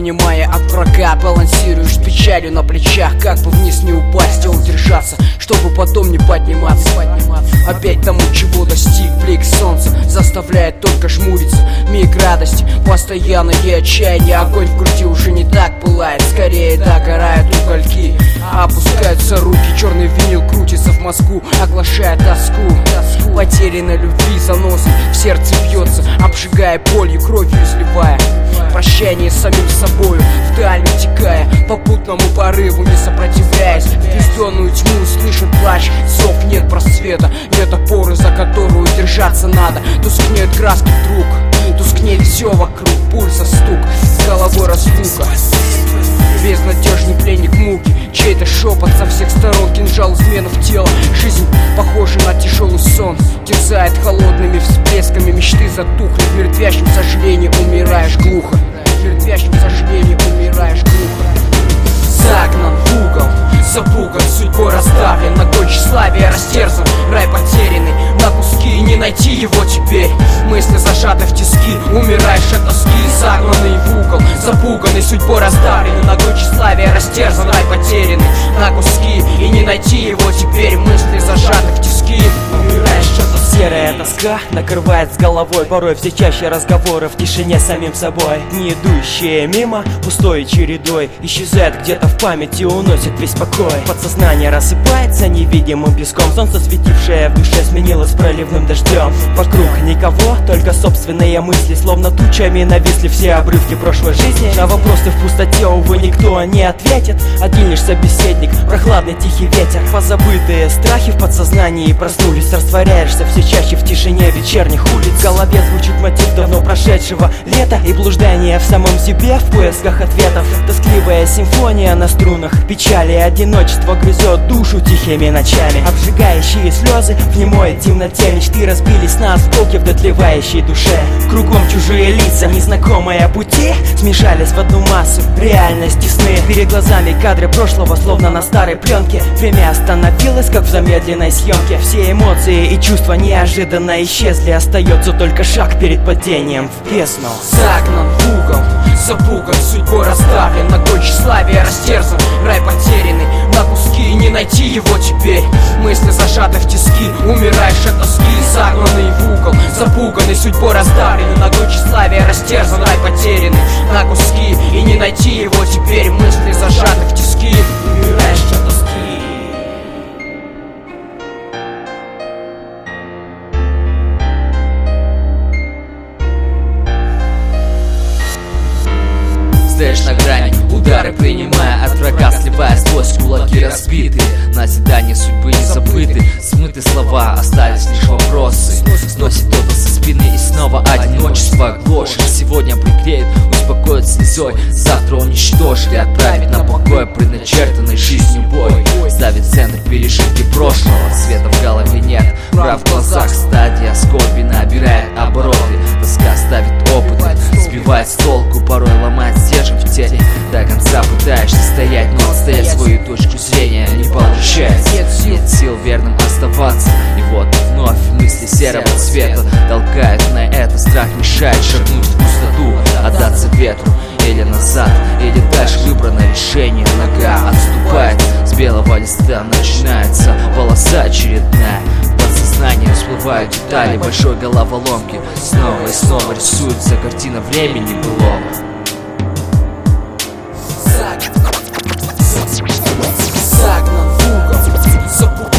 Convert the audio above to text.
принимая от врага. Балансируешь с печалью на плечах, как бы вниз не упасть, а удержаться, чтобы потом не подниматься. Опять тому, чего достиг, блик солнца заставляет только жмуриться. Миг радости, постоянное отчаяние. Огонь в груди уже не так пылает, скорее догорают угольки. Опускаются руки, черный винил крутится в мозгу, оглашая тоску. Потерянной любви заносом в сердце бьется, обжигая болью, кровью изливая. Прощание с самим собою, вдаль утекая, попутному порыву не сопротивляясь. В бездонную тьму слышен плач, зов, нет просвета, нет опоры, за которую держаться надо. Тускнеют краски вдруг, тускнеет все вокруг, пульса стук, с головой разлука. Безнадежный пленник муки, чей-то шепот со всех сторон, кинжал измены в тело. Жизнь похожа на тяжелый сон, терзает холодными всплесками. Мечты затухли, в мертвящем сожалении умираешь глухо. В мертвящем сожалении умираешь глухо. Загнан в угол, запуган, судьбой раздавлен, ногой тщеславия растерзан, рай потерянный на куски, и не найти его теперь. Мысли зажаты в тиски, умираешь от тоски. Загнанный в угол, запуганный, судьбой раздавлен, ногой тщеславия растерзан, рай потерянный на куски, и не найти его теперь. Мысли зажаты в тиски, умираешь от тоски. Серая тоска накрывает с головой, порой все чаще разговоры в тишине с самим собой. Дни, идущие мимо, пустой чередой, исчезает где-то в памяти, уносит весь покой. Подсознание рассыпается невидимым песком, солнце, светившее в душе, сменилось проливным дождем. Вокруг никого, только собственные мысли, словно тучами нависли все обрывки прошлой жизни. На вопросы в пустоте, увы, никто не ответит. Один лишь собеседник, прохладный тихий ветер. Позабытые страхи в подсознании проснулись, растворяешься все чаще в тишине вечерних улиц. В голове звучит мотив давно прошедшего лета и блуждание в самом себе в поисках ответов. Тоскливая симфония на струнах печали, одиночество грызет душу тихими ночами. Обжигающие слезы в немой темноте, мечты разбились на осколки в дотлевающей душе. Кругом чужие лица, незнакомые пути смешались в одну массу, реальность и сны. Перед глазами кадры прошлого, словно на старой пленке. Время остановилось, как в замедленной съемке. Все эмоции и чувства неожиданно исчезли, остается только шаг перед падением в бездну. Загнан в угол, запуган, судьбой раздавлен, ногой тщеславия растерзан, рай потерянный на куски, и не найти его теперь. Мысли зажаты в тиски, умираешь от тоски. Загнанный в угол, запуганный, судьбой раздавлен, ногой тщеславия растерзан, рай потерянный на куски, и не найти его теперь. Мысли зажаты в тиски, умираешь от тоски. Стоишь на грани, удары принимая от врага, сливая сквозь кулаки разбитые. Назидание судьбы не забыты, смыты слова, остались лишь вопросы. Сносит кто-то со спины, и снова одиночество гложет. Сегодня пригреет, успокоит слезой, завтра уничтожит и отправит на покой предначертанной жизнью бой. Ставит центр пережитки прошлого, света в голове нет, прав в глазах, стадия скорби набирает обороты. Тоска ставит опыты, сбивает с толку, порой ломает стержень в теле. До конца пытаешься стоять, но отстоять свою точку зрения не получается. Нет сил верным оставаться, и вот вновь мысли серого цвета толкают на это. Страх мешает шагнуть в пустоту, отдаться ветру или назад, или дальше. Выбрано решение, нога отступает, с белого листа начинается полоса очередная. Подсознание всплывают детали большой головоломки, снова и снова рисуется картина времени былого. Загнан в угол, запуган.